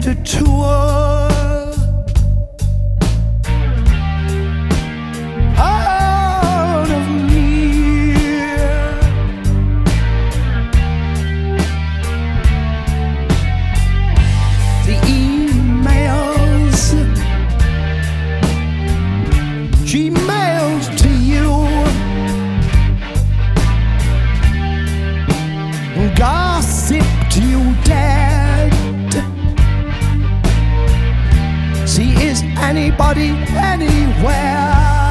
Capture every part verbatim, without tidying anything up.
a tour out of me. The emails she mailed to you, gossiped you dead. See, is anybody anywhere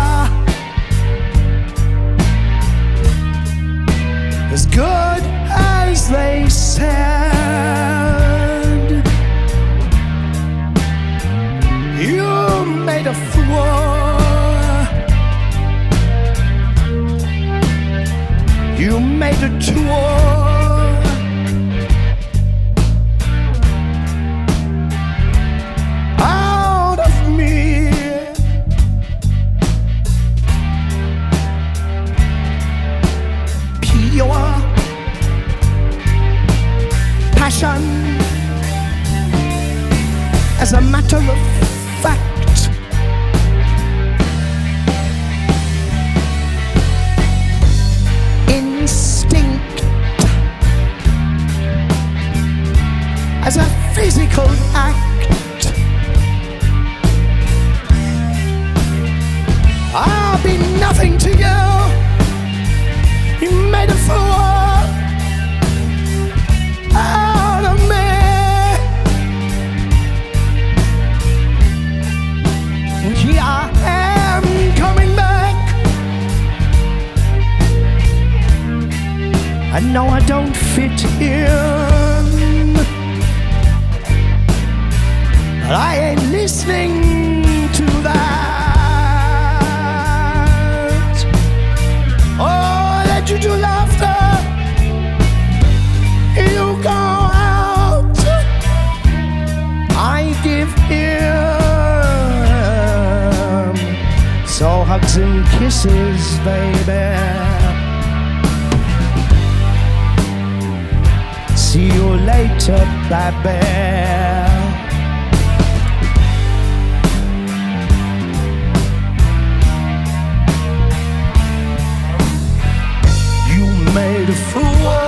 as good as they said? You made a fool, you made a tour out of me. Pure passion, as a matter of fact. Instinct, as a physical act. I'll be nothing to you. You made a fool out of me. Here I am coming back. I know I don't fit in, but I ain't listening to that. Oh, let you do laughter, you go out, I give in. So hugs and kisses, baby. See you later, baby. You made a fool